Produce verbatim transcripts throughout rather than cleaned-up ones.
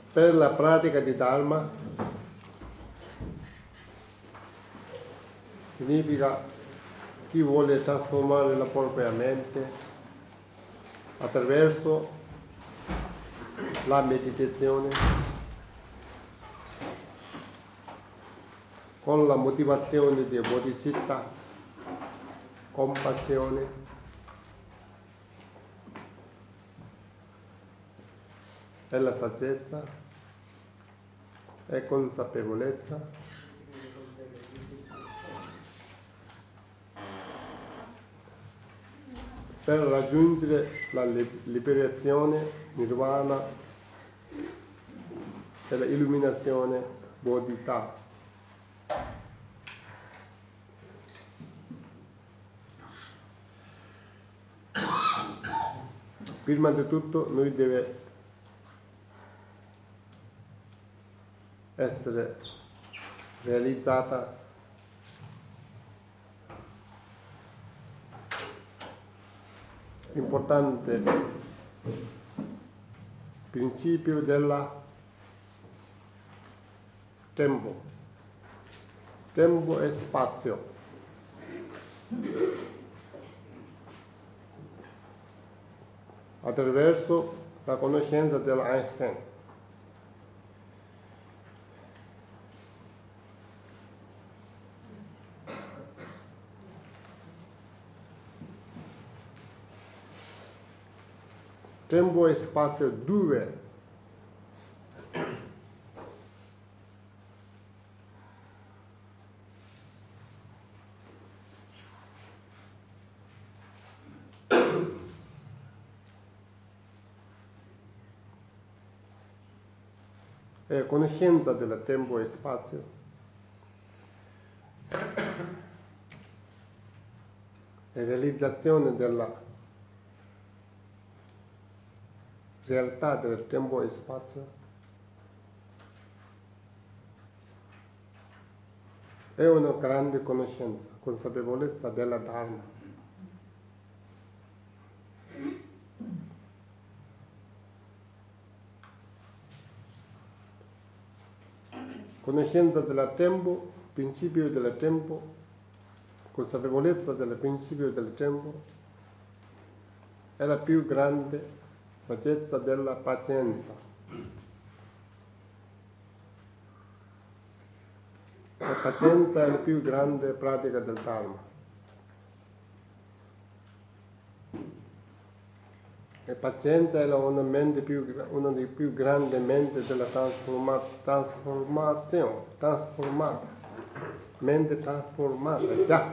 Per la pratica di Dharma significa chi vuole trasformare la propria mente attraverso la meditazione con la motivazione di bodhicitta, compassione, e la saggezza e consapevolezza, per raggiungere la liberazione, nirvana e l'illuminazione bodhita. Prima di tutto noi deve essere realizzata l'importante principio della tempo. Tempo e spazio. Attraverso la conoscenza dell'Einstein. Tempo e spazio due e conoscenza del tempo e spazio e realizzazione della realtà del tempo e spazio è una grande conoscenza, consapevolezza della Dharma. Conoscenza del tempo, principio del tempo, consapevolezza del principio del tempo è la più grande saggezza della pazienza. La pazienza è la più grande pratica del Dharma. E pazienza è una, mente più, una delle più grandi menti della trasforma, trasformazione, trasformata, mente trasformata, già.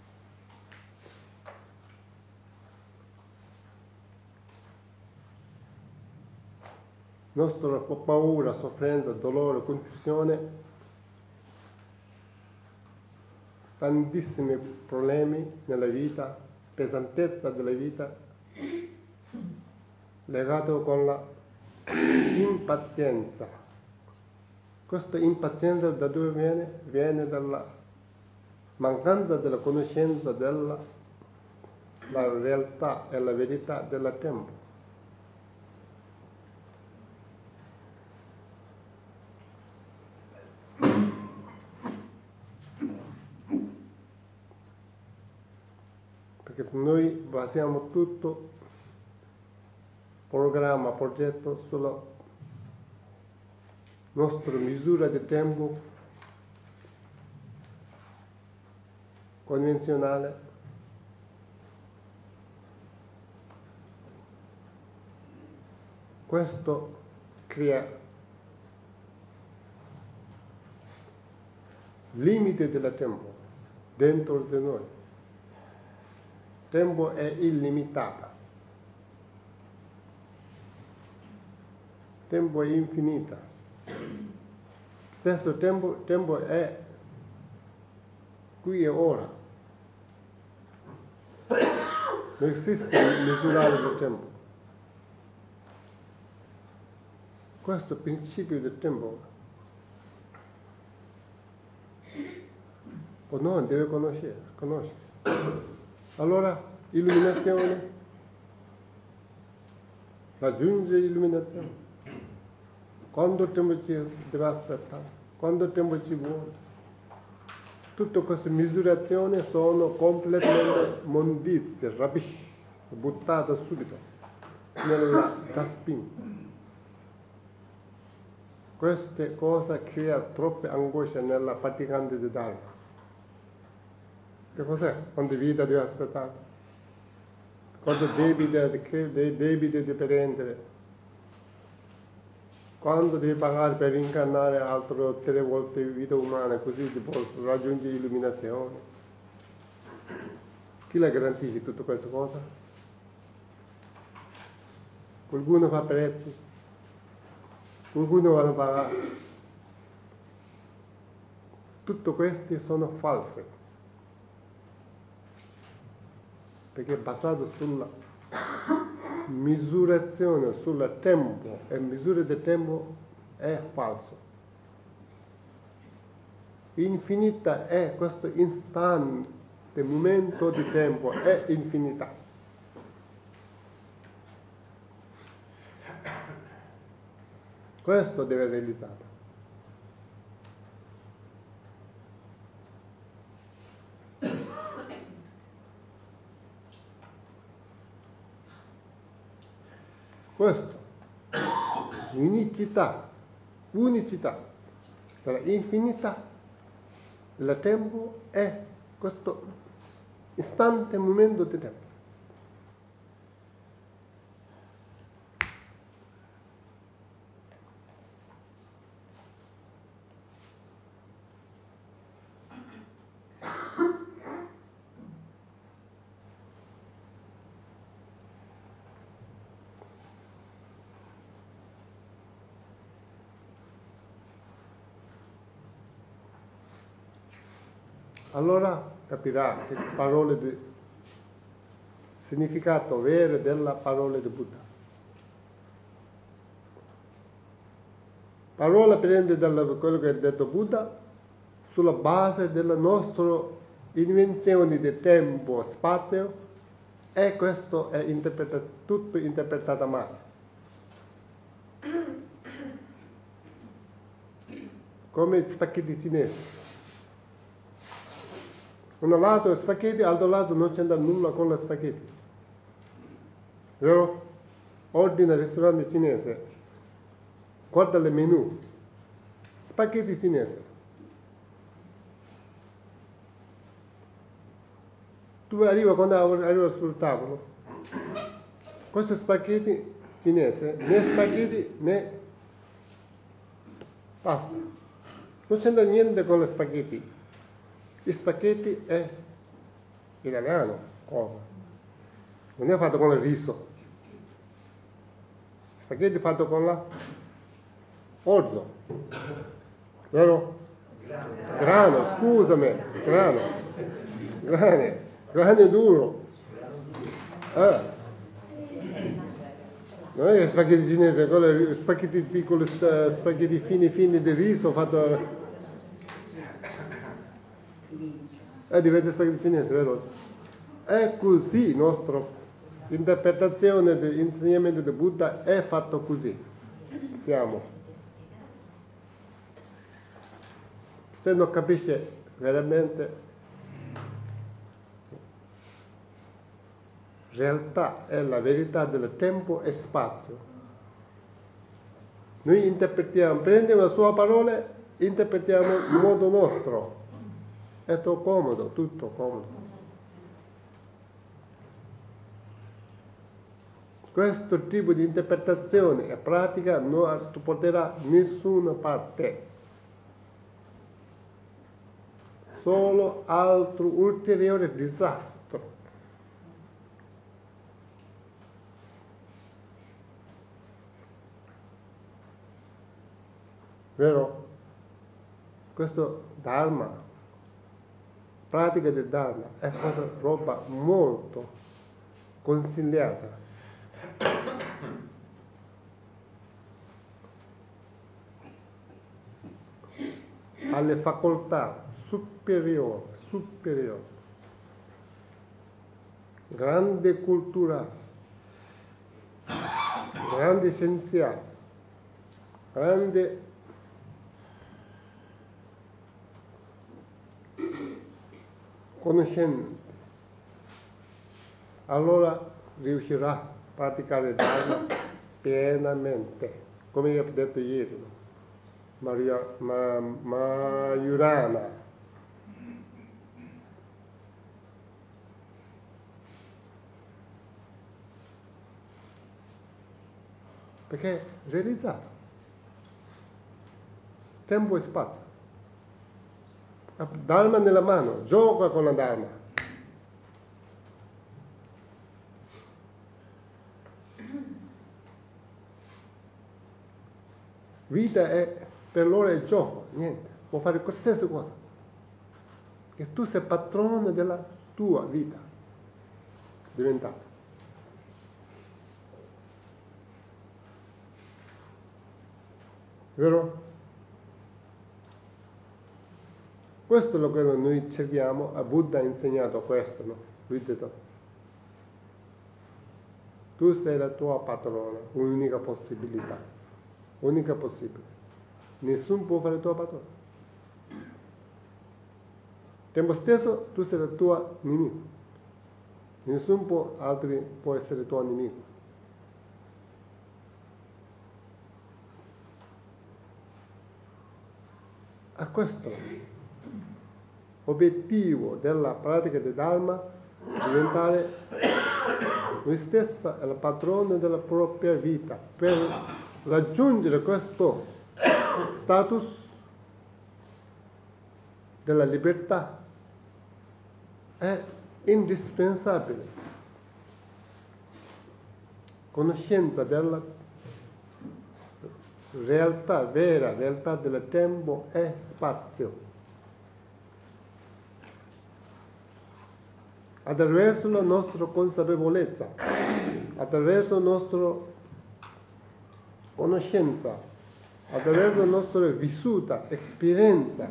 Nostra paura, sofferenza, dolore, confusione, tantissimi problemi nella vita, pesantezza della vita, legato con la impazienza. Questa impazienza da dove viene? Viene dalla mancanza della conoscenza della la realtà e la verità del tempo. Perché noi basiamo tutto programma, progetto sulla nostra misura di tempo convenzionale, questo crea limiti del tempo dentro di noi. Il tempo è illimitato, il tempo è infinito. Stesso tempo, tempo è qui e ora. Non esiste misurare il tempo. Questo principio del tempo uno deve conoscere, conoscere. Allora, illuminazione, raggiunge illuminazione. quanto tempo ci deve aspettare, quanto tempo ci vuole. Tutte queste misurazioni sono completamente mondizie, rubbish, buttate subito nella dustbin. Queste cose creano troppe angosce nella praticante di Dharma. Che cos'è? Quanto vita deve aspettare? Quanto debiti dei debiti di prendere? Quando devi pagare per incarnare altre tre volte vita umana, così ti può raggiungere illuminazione? Chi la garantisce tutte queste cose? Qualcuno fa prezzi, qualcuno va a pagare. Tutte queste sono false, perché è basato sulla misurazione, sul tempo, e misura di tempo è falso. Infinita è questo istante, momento di tempo, è infinita. Questo deve realizzare. Questo, unicità, unicità della infinità del tempo è questo istante momento di tempo. Allora capirà che parole di significato vero della parola di Buddha. Parola prende da quello che ha detto Buddha sulla base delle nostre invenzioni di tempo, spazio, e questo è interpretato, tutto interpretato male. Come i spaghetti cinesi. Un lato è spaghetti, all'altro lato non c'entra nulla con le spaghetti. Vero? Ordina al ristorante cinese, guarda il menù, spaghetti cinese. Tu arrivi quando arrivi sul tavolo, questi spaghetti cinese, né spaghetti né pasta. Non c'entra niente con le spaghetti. Gli spaghetti è italiano, cosa? Non è fatto con il riso. Spaghetti fatto con la orzo, vero? Grano, scusami, grano, grano, grano duro. Ah. Non è che spaghetti cinese, quello spaghetti piccoli, spaghetti fini fini di riso fatto. Eh, diventa spaghetti cinese, vero? È così la nostra interpretazione dell'insegnamento di Buddha è fatto così. Siamo. Se non capisce veramente, realtà è la verità del tempo e spazio. Noi interpretiamo, prendiamo la sua parola, interpretiamo in modo nostro. È tutto comodo, tutto comodo. Questo tipo di interpretazione e pratica non porterà nessuna parte. Solo altro ulteriore disastro. Vero? Questo Dharma, pratica del Dharma, è cosa roba molto consigliata. Alle facoltà superiori, superiori, grande cultura, grandi scienziati, grande conoscente, allora riuscirà a praticare Dharma pienamente, come io ho detto ieri, no? Maria, ma, Mayurana. Perché è realizzato. Tempo e spazio. Dharma nella mano, gioca con la Dharma. Vita è, per loro è gioco, niente, può fare qualsiasi cosa. Che tu sei padrone della tua vita, diventato. Vero? Questo è lo che noi cerchiamo, a Buddha ha insegnato questo, no? Lui ha detto, tu sei la tua padrona, un'unica possibilità, unica possibilità. Nessuno può fare il tuo padrone. Tempo stesso tu sei il tuo nemico. Nessuno può, altri può essere il tuo nemico. A questo obiettivo della pratica del Dharma, diventare noi stessi il padrone della propria vita. Per raggiungere questo status della libertà è indispensabile conoscenza della realtà vera, realtà del tempo e spazio. Attraverso la nostra consapevolezza, attraverso la nostra conoscenza, attraverso la nostra vissuta esperienza,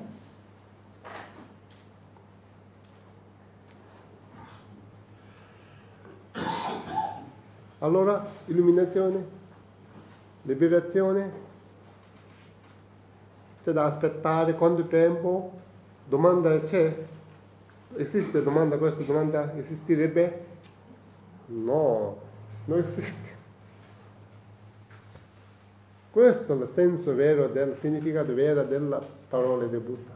allora illuminazione, liberazione, c'è da aspettare quanto tempo? Domanda c'è? Esiste domanda, questa domanda esisterebbe? No, non esiste. Questo è il senso vero, del significato vero della parola di Buddha.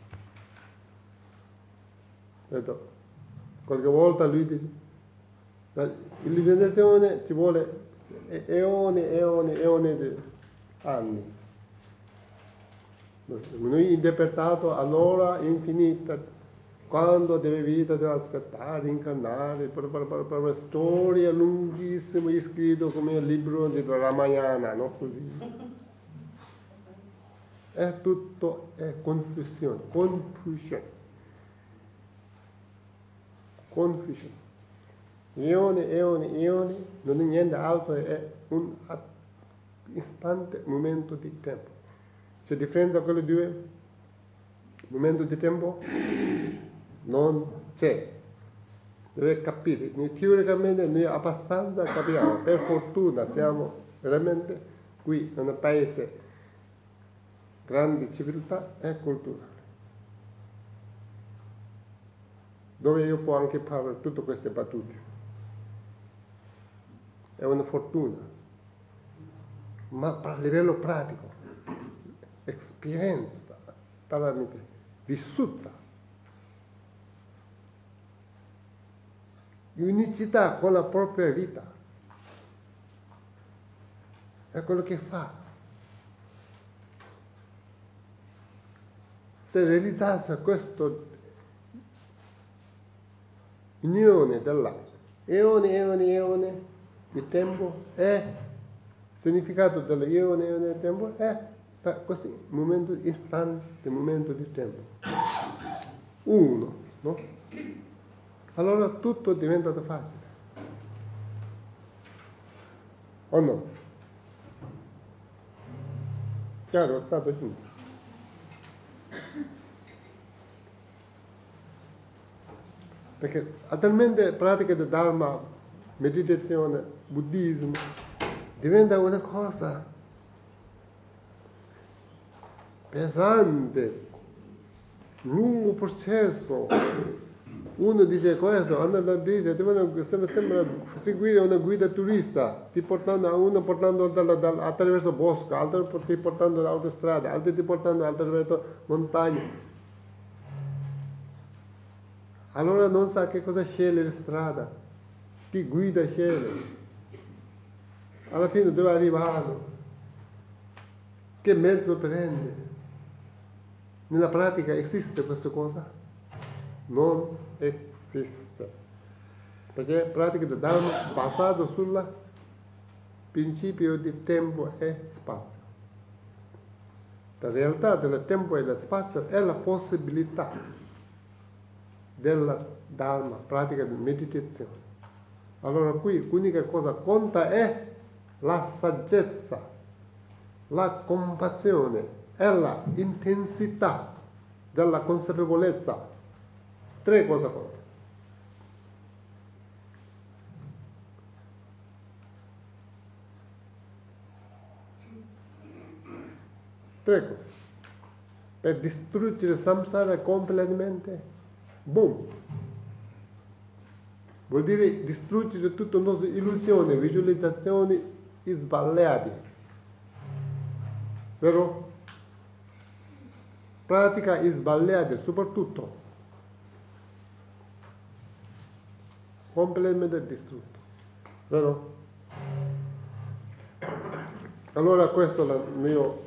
Detto, qualche volta lui dice, l'illuminazione ci vuole eoni, eoni, eoni di anni. Noi interpretato all'ora infinita, quando deve vita deve aspettare, incarnare, per, per, per, per una storia lunghissima, scritto come un libro di Ramayana, no? Così. È tutto, è confusione, confusion. Confusion. Eoni, eoni, eoni, non è niente altro, è un istante, momento di tempo. C'è differenza tra quelle due? Momento di tempo? Non c'è. Deve capire. Noi teoricamente noi abbastanza capiamo. Per fortuna siamo veramente qui in un paese grande civiltà e cultura, dove io posso anche parlare tutte queste battute. È una fortuna. Ma a livello pratico, esperienza, veramente vissuta, unicità con la propria vita, è quello che fa. Se realizzasse questa unione della eone, eone, eone di tempo e significato dell'eone, eone di tempo è questo momento istante, momento di tempo. Uno, no? Allora tutto diventa facile. O no? Chiaro, è stato giusto. Perché attualmente pratica del Dharma, meditazione, buddismo, diventa una cosa pesante, lungo processo. Uno dice questo, uno dice, sembra, sembra seguire una guida turista, ti portando, uno portando dalla, dalla, attraverso bosco, altro ti portando dall'autostrada, altro ti portando attraverso montagne. Allora non sa che cosa sceglie la strada, che guida sceglie. Alla fine dove arrivare, che mezzo prende. Nella pratica esiste questa cosa? Non esiste. Perché la pratica del Dharma è basata sul principio di tempo e spazio. La realtà del tempo e dello spazio è la possibilità della Dharma, pratica di meditazione. Allora qui l'unica cosa che conta è la saggezza, la compassione e la intensità della consapevolezza. Tre cose contano. Tre cose. Per distruggere il samsara completamente, boom. Vuol dire distruggere tutte le nostre illusioni, visualizzazioni sbagliate. Vero? Pratica sbagliata, soprattutto. Completamente distrutto. Vero? Allora questo è il mio...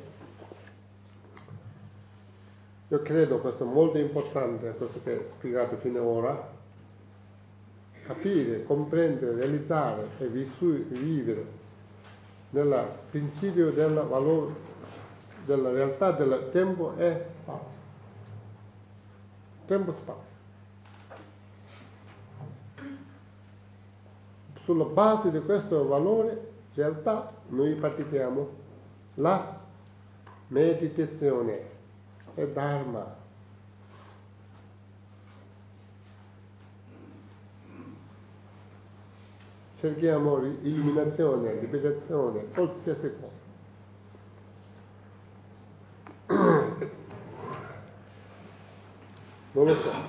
Io credo questo è molto importante, questo che ho spiegato fino ad ora. Capire, comprendere, realizzare e vivere nel principio del valore, della realtà del tempo e spazio. Tempo e spazio. Sulla base di questo valore, realtà, noi pratichiamo la meditazione e Dharma. Cerchiamo illuminazione, liberazione, qualsiasi cosa. Non lo so.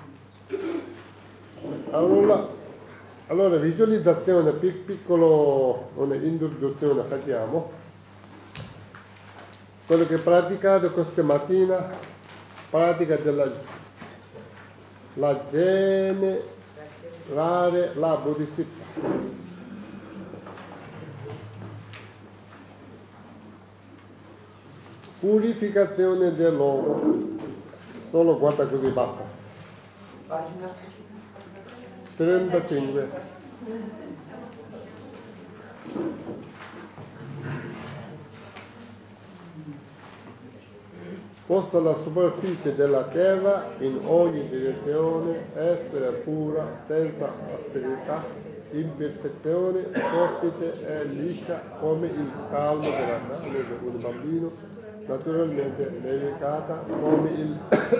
Allora, allora visualizzazione, pic, piccolo, un'introduzione facciamo. Quello che praticate questa mattina, pratica della la generare la bodhisattva. Purificazione dell'uomo. Solo guarda così basta. trentacinque. Posta la superficie della terra in ogni direzione, essere pura, senza asperità, imperfezione, soffice e liscia come il calmo della nave di un bambino, naturalmente nevicata come il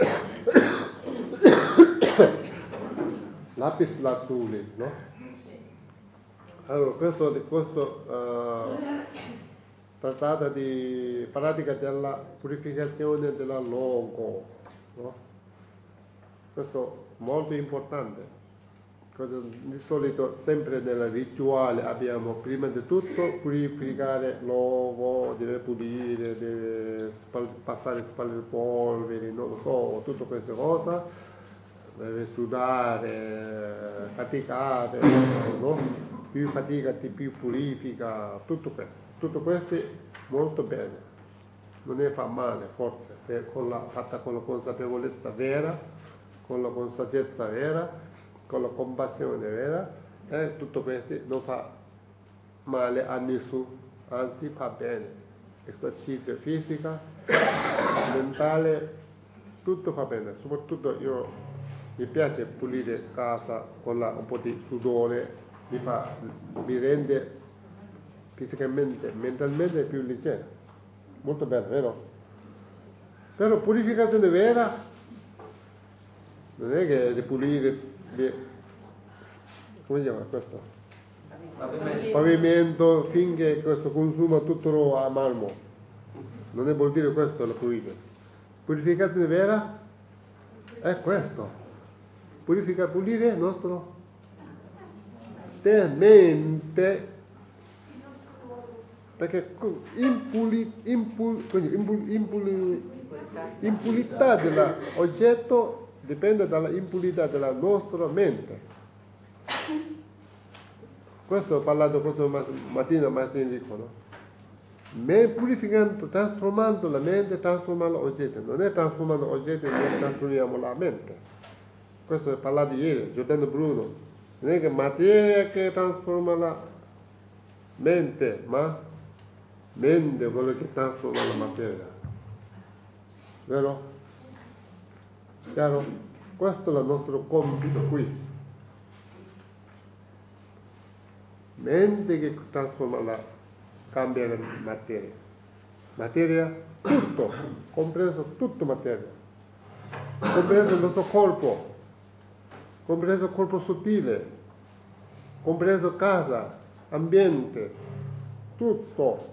lapis lazuli, no? Allora, questo, questo uh, trattata di pratica della purificazione della logo, no? Questo è molto importante. Di solito sempre nel rituale abbiamo prima di tutto purificare l'uovo, deve pulire, deve spal- passare spalle polveri, non lo so, tutte queste cose, deve sudare, faticare, no? Più faticati, più purifica, tutto questo. Tutto questo molto bene, non ne fa male forse, se con la, fatta con la consapevolezza vera, con la consapevolezza vera, con la compassione vera, e tutto questo non fa male a nessuno, anzi fa bene. Esercizio fisico, mentale, tutto fa bene. Soprattutto io mi piace pulire casa con la, un po' di sudore, mi, fa, mi rende fisicamente, mentalmente più leggero. Molto bello, vero? Però purificazione vera non è che di pulire, di, come si chiama questo? Pavimento. Pavimento finché questo consuma tutto a marmo. Non è vuol dire questo la pulire. Purificazione vera è questo. Purifica, pulire il nostro mente, perché impuli, impul, quindi impul, impul, impulità dell'oggetto dipende dalla impurità della nostra mente. Questo ho parlato questa mattina, ma si dicono. Me purificando, trasformando la mente, trasformando l'oggetto. Non è trasformando l'oggetto, noi trasformiamo la mente. Questo ho parlato ieri, Giordano Bruno. Non è che materia che trasforma la mente, ma mente è quello che trasforma la materia. Vero? Chiaro? Questo è il nostro compito qui. Mente che trasforma la, cambia la materia. Materia, tutto, compreso tutto materia. Compreso il nostro corpo, compreso il corpo sottile, compreso casa, ambiente, tutto.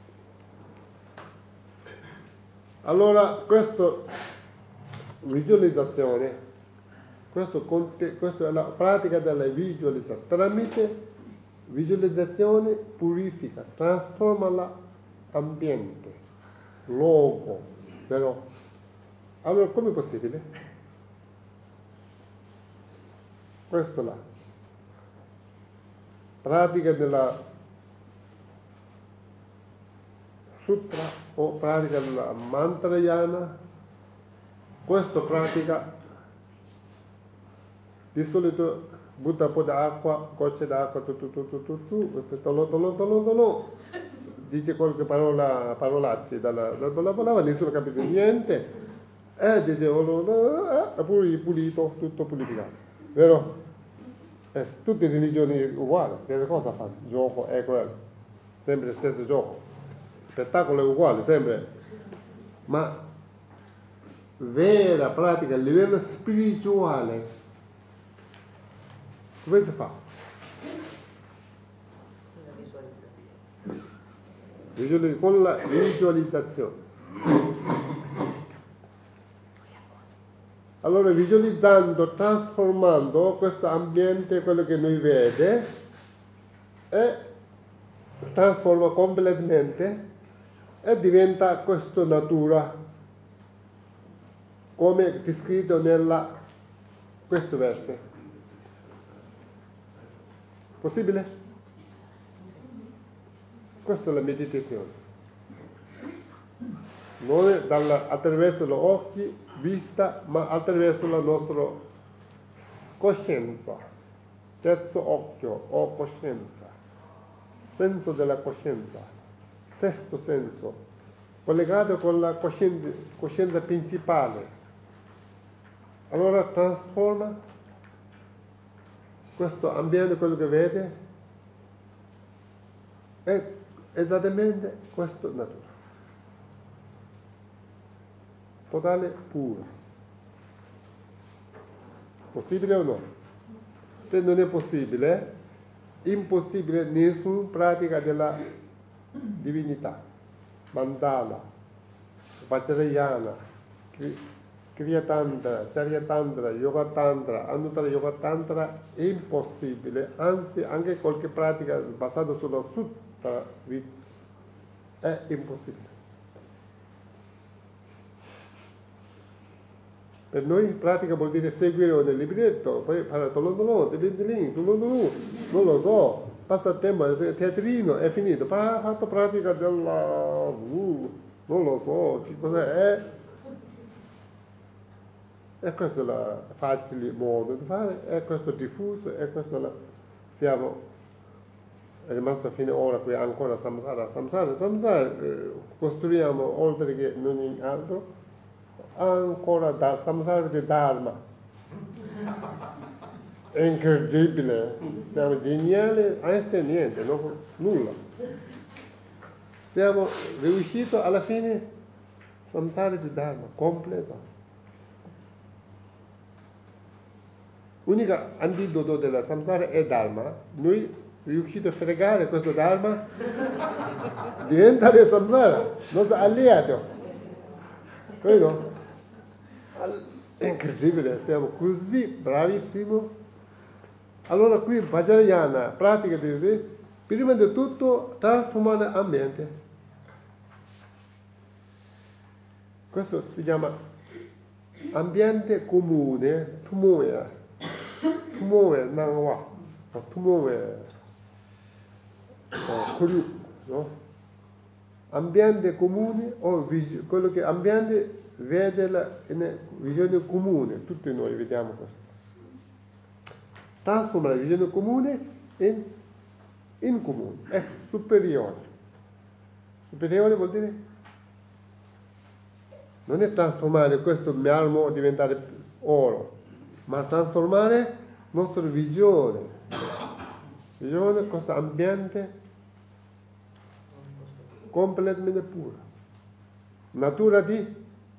Allora, questa visualizzazione, questo, questa è la pratica della visualizzazione. Tramite visualizzazione purifica, trasforma l'ambiente, luogo, vero? Allora, come è possibile? Questa è la pratica della sutra o pratica della mantrayana. Questa pratica di solito butta un po' d'acqua, gocce d'acqua, tu tu tu tu tu tu, tolò, tolò, tolò, tolò, dice qualche parola, parolacce dalla, dalla parola, nessuno capisce niente, e dice, oh, pure pulito, tutto purificato, vero? Eh, tutte le religioni uguali, che cosa fanno? Gioco è quello, sempre lo stesso gioco, spettacolo è uguale, sempre, ma vera pratica a livello spirituale, come si fa? La visualizzazione. Con la visualizzazione. Allora, visualizzando, trasformando questo ambiente, quello che noi vede, e trasforma completamente e diventa questa natura, come descritto nella questo verso. Possibile? Questa è la meditazione. Non è dalla, attraverso gli occhi, vista, ma attraverso la nostra coscienza. Terzo occhio o coscienza. Senso della coscienza. Sesto senso. Collegato con la coscienza, coscienza principale. Allora trasforma questo ambiente, quello che vede, è esattamente questa natura. Totale pura. Possibile o no? Se non è possibile, impossibile nessuna pratica della divinità. Mandala, Vajrayana, Kriya Tantra, Charya Tantra, Yoga Tantra, Anuttara Yoga Tantra è impossibile, anzi anche qualche pratica basata sulla sutta è impossibile. Per noi pratica vuol dire seguire nel libretto, poi fare tolondolò, tolondolò, non lo so, passa il tempo, teatrino, è finito, ha fatto pratica della, uh, non lo so, che cos'è, e questo è il facile modo di fare, e questo è diffuso, e questo la, siamo, è rimasto a fine ora qui ancora samsara, samsara, samsara, eh, costruiamo oltre che non in altro, ancora da samsara di dharma. È incredibile, siamo geniali, Einstein niente, no, nulla. Siamo riusciti alla fine samsara di dharma completo. L'unico antidoto della samsara è dharma. Noi riusciti a fregare questo dharma, diventare samsara, nostro alleato. Vero? È incredibile, siamo così bravissimi. Allora qui Vajrayana, pratica di prima di tutto trasformare l'ambiente. Questo si chiama ambiente comune, tumoya, tumoya nangwa, tumoya kuryu, no? Ambiente comune o vis- quello che ambiente vede la in visione comune, tutti noi vediamo questo. Trasforma la visione comune in, in comune, è superiore. Superiore vuol dire? Non è trasformare questo marmo a diventare oro, ma trasformare la nostra visione. Visione, questo ambiente completamente puro. Natura di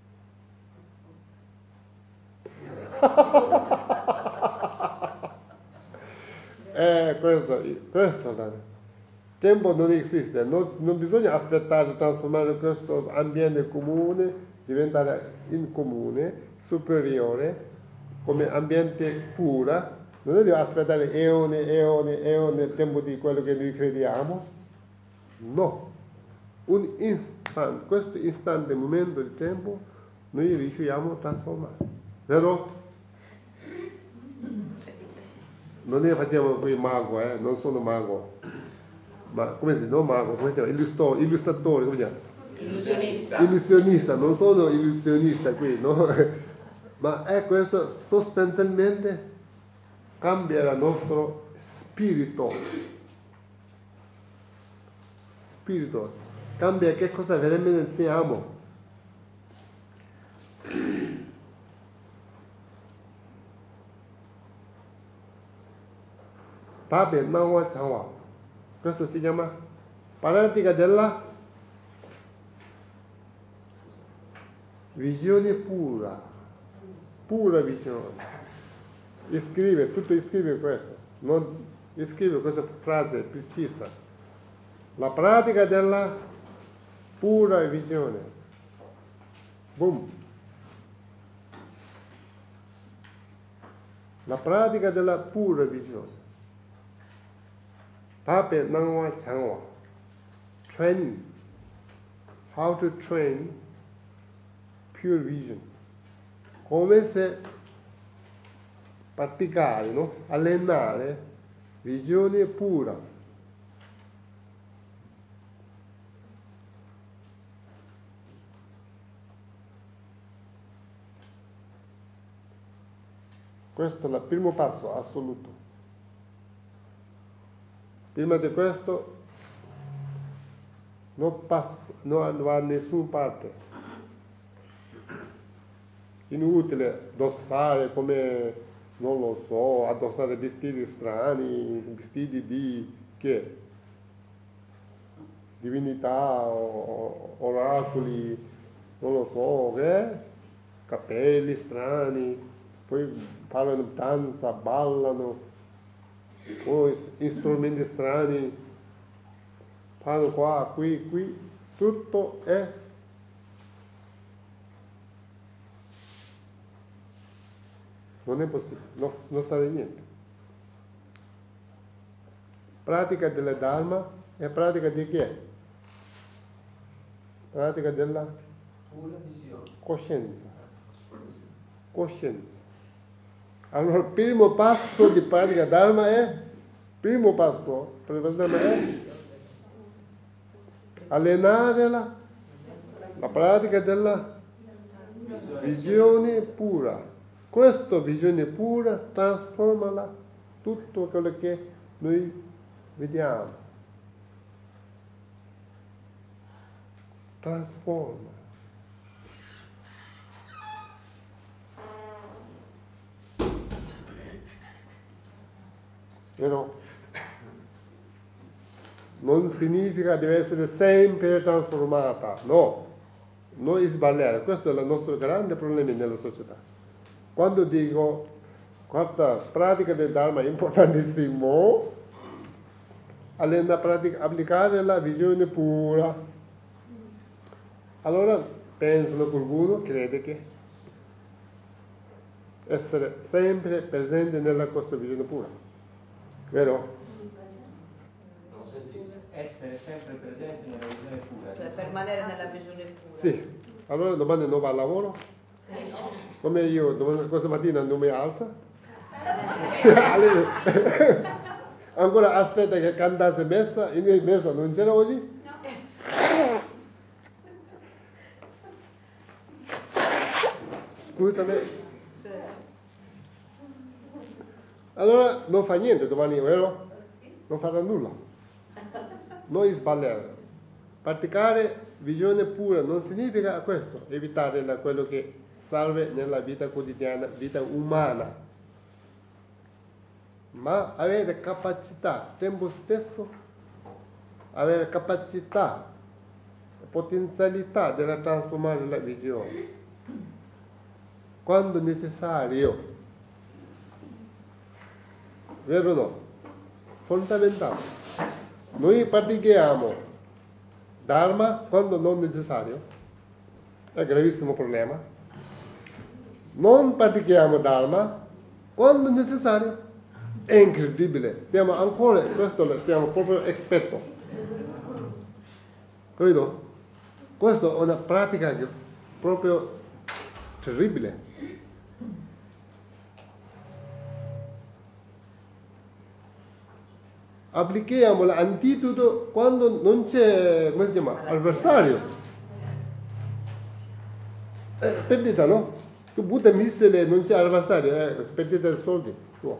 eh, questo, questo il tempo non esiste, non, non bisogna aspettare di trasformare questo ambiente comune, diventare in comune, superiore, come ambiente puro. Non dobbiamo aspettare eoni, eoni, eoni, il tempo di quello che noi crediamo. No, un istante, questo istante, momento di tempo, noi riusciamo a trasformare. Vero? Non ne facciamo qui mago, eh? Non sono mago. Ma come si dice? Non mago, come si chiama? Illustro, illustratore, come si chiama? Illusionista. Illusionista, non sono illusionista qui, no? Ma è questo sostanzialmente cambia il nostro spirito. Spirito. Cambia che cosa veramente siamo. Tabe Nawa Changwa. Questo si chiama pratica della visione pura. Pura visione. Scrive, tutto scrive questo. Non scrive questa frase precisa. La pratica della pura visione. Boom. La pratica della pura visione. Tape Nangwa Changwa. Training. How to train pure vision. Come se praticare, no? Allenare visione pura. Questo è il primo passo assoluto. Prima di questo non, passa, non va a nessuna parte. Inutile addossare come, non lo so, addossare vestiti strani, vestiti di che? Divinità, oracoli, non lo so, che? Capelli strani, poi parlano danza, ballano, poi strumenti strani, fanno qua, qui, qui, tutto è non è possibile, no, non serve niente. Pratica della Dharma è pratica di che? Pratica della coscienza. Coscienza. Allora il primo passo di pratica Dharma è, primo passo per il Dharma è allenare la, la pratica della visione pura. Questa visione pura trasforma la, tutto quello che noi vediamo. Trasforma. Vero? Non significa deve essere sempre trasformata, no. Noi sbagliamo, questo è il nostro grande problema nella società. Quando dico questa pratica del Dharma è importantissimo, allora pratica, applicare la visione pura. Allora pensano qualcuno, crede che essere sempre presente nella questa visione pura. Vero? Essere sempre presenti nella visione pura. Cioè permanere nella visione pura. Sì. Allora domani non va al lavoro? Come io domani, questa mattina non mi alza? Ancora aspetta che cantasse messa, in messa non c'era oggi? Scusate. Allora non fa niente domani, vero? Non farà nulla. Noi sbagliamo. Praticare visione pura non significa questo, evitare da quello che serve nella vita quotidiana, vita umana. Ma avere capacità, tempo stesso, avere capacità, potenzialità della trasformare la visione. Quando necessario. Vero o no? Fondamentale. Noi pratichiamo Dharma quando non necessario. È un gravissimo problema. Non pratichiamo Dharma quando necessario. È incredibile. Siamo ancora, questo siamo proprio esperti. Capito? Questa è una pratica che proprio terribile. Applichiamo l'antidoto quando non c'è, come si chiama, avversario. Eh, perdita, no? Tu butta missile, non c'è avversario, eh, perdita i soldi. No.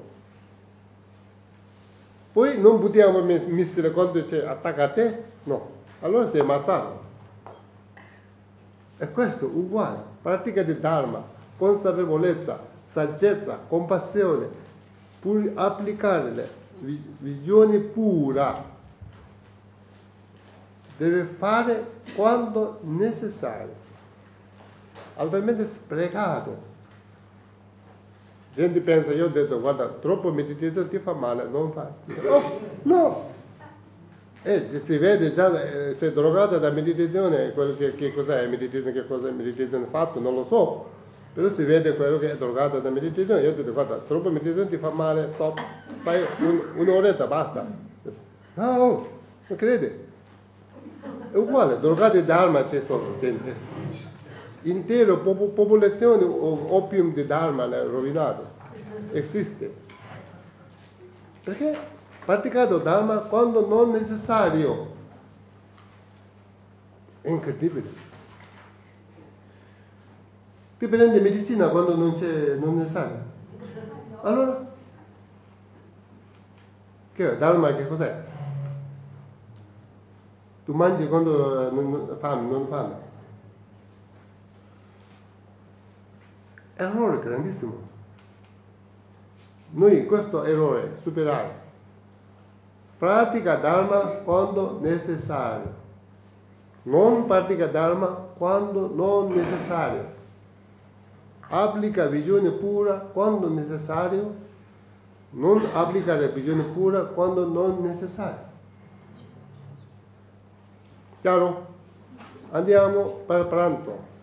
Poi non buttiamo missile quando c'è attacca a te, no. Allora sei ammazzato. E questo uguale, pratica di Dharma, consapevolezza, saggezza, compassione, pur applicare le visione pura, deve fare quando necessario, altrimenti sprecato. Gente pensa, io ho detto, guarda, troppo meditazione ti fa male, non fai. No, no. Eh, si vede già, eh, sei drogato da meditazione, quello che, che cos'è meditazione, che cosa è meditazione fatto, non lo so. Però si vede quello che è drogato da meditazione. Io ho detto, guarda, troppo meditazione ti fa male, stop, fai un, un'oretta, basta. No, non crede. È uguale, drogati di Dharma c'è solo gente. Intera pop- popolazione opium di Dharma l'ha rovinato. Esiste. Perché? Praticato Dharma quando non necessario. È incredibile. Ti prende medicina quando non c'è, non necessario. Allora? Che è? Dharma che cos'è? Tu mangi quando non fame, non fame. Errore grandissimo. Noi questo errore superare. Pratica Dharma quando necessario. Non pratica Dharma quando non necessario. Applica visione pura quando necessario. Non applica la visione pura quando non necessario. Chiaro? Andiamo per pranzo.